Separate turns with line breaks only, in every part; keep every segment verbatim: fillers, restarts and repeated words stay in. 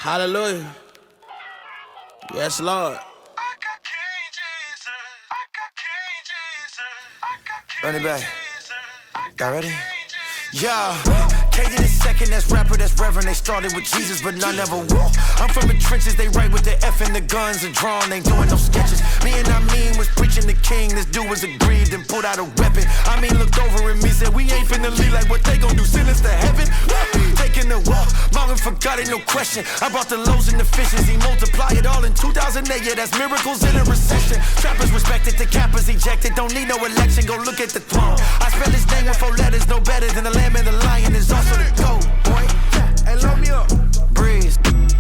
Hallelujah. Yes, Lord. Run it back. Y'all ready? Yeah. K to the second, that's rapper, that's reverend. They started with Jesus, but I never walk. I'm from the trenches, they write with the F and the guns and drawn. Ain't doing no sketches. Me and I mean was preaching the king. This dude was aggrieved and pulled out a weapon. I mean, looked over at me, said, we ain't finna leave like what they gon' do, send us to heaven. Taking the walk, Marvin forgot it, no question. I brought the loaves and the fishes, he multiplied it all in two thousand eight. Yeah, that's miracles in a recession. Trappers respected, the cappers ejected. Don't need no election, go look at the throne. I spell his name with four letters, no better than the lamb and the lion is also the goat, boy.
Hey, load me up.
Breeze.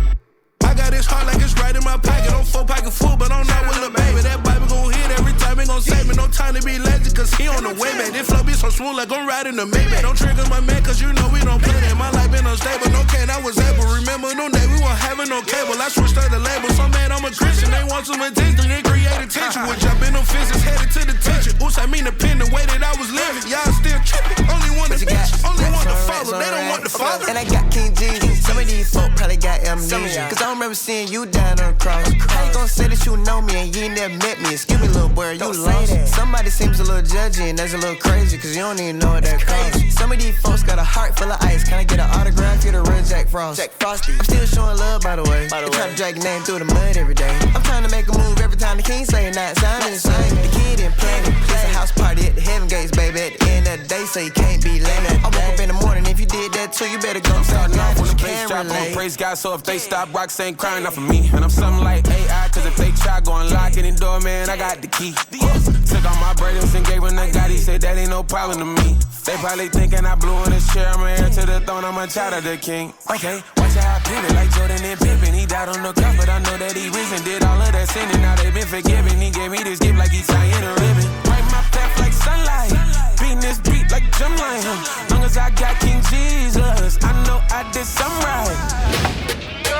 I got this heart like it's right in my pocket. I'm four pocket full, but I'm not with a baby. That Bible gon' hit every time, it gon' save me. No time to be lazy, cause he on the way, man. This flow be so smooth like I'm riding the Maybach. Don't trigger my man, cause you know we don't play that. My life been unstable, no can, I was able. Remember no day, we weren't having no cable. I switched out the label, so man, I'm a Christian. They want some attention, they create attention. Which I've been on fences, headed to the tension. Oops, I mean the pin, the way that I was living. Y'all still tripping, only one to bitch, only one to follow. They don't want the father.
And I got King Jesus. Some of these folk probably got amnesia, cause I don't remember seeing you down on the cross. How you gon' say that you know me and you ain't never met me? Excuse me, little boy, you lost. Somebody seems a little judgy and that's a little crazy, cause you don't even know what that costs. Some of these folks got a heart full of ice. Can I get an autograph? You're the real Jack Frost. Jack Frosty. I'm still showing love, by the way. By the way. Try to drag your name through the mud every day. I'm trying to make a move every time the king say it, not sounding the same. The kid didn't plan it. It's a house party at the heaven gates, baby. At the end of the day, so you can't be late. I woke up in the morning, if you did that too, you better go start life when the bass drop on.
Praise God, so if they stop, Rocks ain't crying out for me. And I'm something like A I, cause if they try, go unlock any door, man, I got the key. Took all my burdens and gave him to God, he said that ain't no problem to me. They probably thinking I blew in his chair, I'm heir to the throne, I'm a child of the king. Okay, watch how I pin it, like Jordan and Pippen. He died on the cup, but I know that he risen. Did all of that sin and now they been forgiven. He gave me this gift like he tying a ribbon. Right my path like sunlight, beating this beat like Jim like him. Long as I got King Jesus, I know I did something right.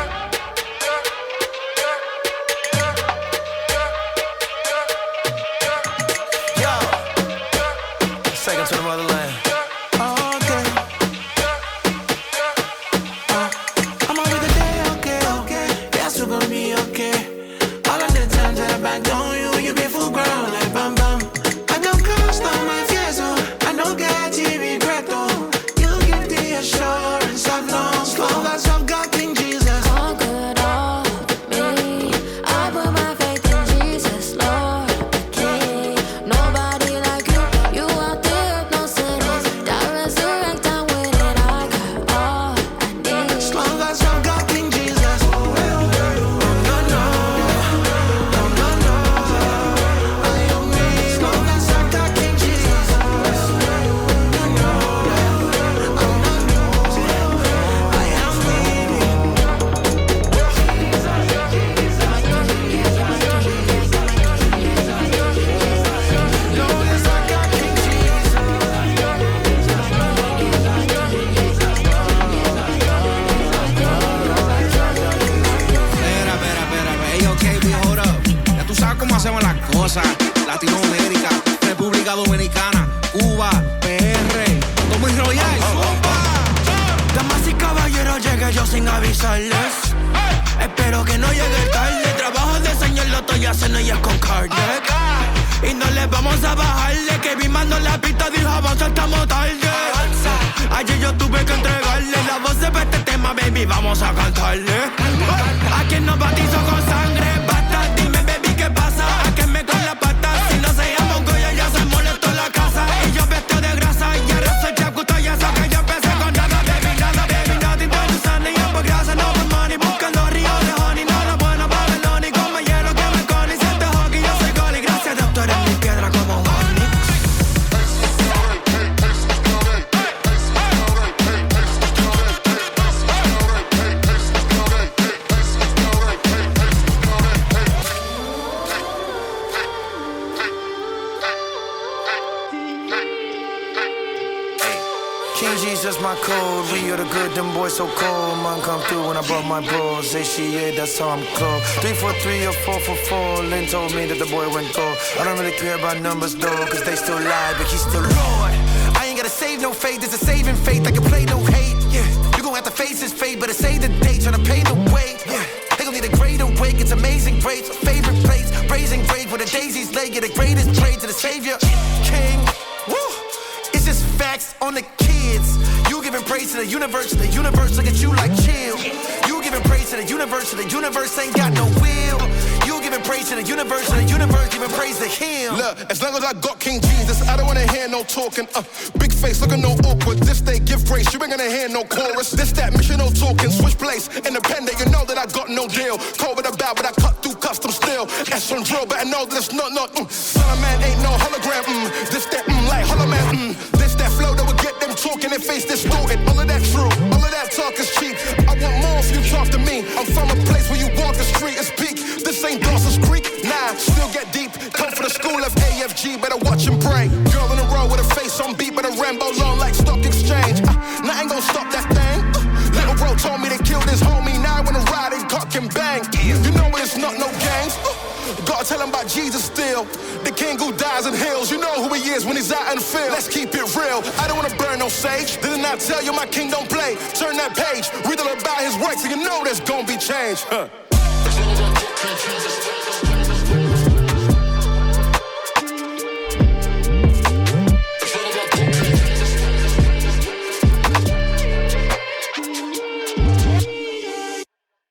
Second to the motherland.
Oh, okay. Uh, I'm over the day, okay, okay. That's what gonna be okay. All of the times that I backed on you, you been full ground like bam bam. I don't cost on my fieso, I don't get to regretto. You get the assurance I've known. Slow as I've got King Jesus.
Conquered all me. I put my faith in Jesus, Lord, the King. Nobody like you, you out there.
Latinoamérica, República Dominicana, Cuba, P R, como y Royal, zumba.
Damas y caballeros, llegué yo sin avisarles. Espero que no llegue tarde. Trabajo de señor lo estoy haciendo y es con Kardec. Y no les vamos a bajarle, que mi mando en la pista dijo avanza, estamos tarde. Ayer yo tuve que entregarle la voz de este tema, baby, vamos a cantarle. A quien nos bautizo con sangre, basta, dime, baby, ¿qué pasa? A que me con la pata, si no se llama un goya, ya se molestó la casa. Y yo vestido de grasa, y ahora soy chacuto, ya sé que yo empecé con nada, baby, nada, baby, nada, interesante, y por grasa, no por money, buscando río de honey, no, no, bueno, Babylon, y como hielo que me con, y siente hockey, yo soy gol, y gracias, doctor, en mi piedra como Onyx.
King Jesus, my code. We are the good, them boys so cold. Man come through when I brought my bros. Say she, yeah, that's how I'm close. Three for three or four for four. Lynn told me that the boy went gold. I don't really care about numbers though, cause they still lie, but he's still Lord. I ain't gotta save no faith, there's a saving faith. I can play no hate, yeah. You gon' have to face his fate, but to save the day, tryna pay the way. It's amazing grace, a favorite place. Brazen grave where the daisies lay. Get the greatest praise to the Savior. King, woo. It's just facts on the kids. You giving praise to the universe, the universe look at you like chill. You giving praise to the universe, the universe ain't got no will. You giving praise to the universe, the universe giving praise to him.
Look, as long as I got King Jesus, I don't wanna hear no talking. Uh, big face, looking no awkward. This day, give grace, you ain't gonna hear no chorus. This that mission, no talking. Switch place, independent, you know that I got no deal. Cold with a bow, but I cut through custom steel. That's on drill, but I know that it's not, not. Mm. Son of man ain't no hologram. Mm. This that, mm, like hollow man. Mm. This that flow that will get them talking and face distorted. All of that true, all of that talk is cheap. I want more if you talk to me. I'm from a place where you walk the street, it's peak. This ain't Dawson's Creek, nah, still get deep. Come for the school of A F G, better watch and pray. Girl in a row with a face on beat, but a Rambo long like stock exchange. Uh, nothing gon' stop that thing. Uh, little bro told me to kill this homie, now I wanna ride and cock and bang. You know it's not no games. Uh, gotta tell him about Jesus still. The king who dies and heals. You know who he is when he's out in the field. Let's keep it real. I don't wanna burn no sage. Didn't I tell you my king don't play? Turn that page, read all about his works, and you know there's gonna be change. Huh. As long as I got King Jesus.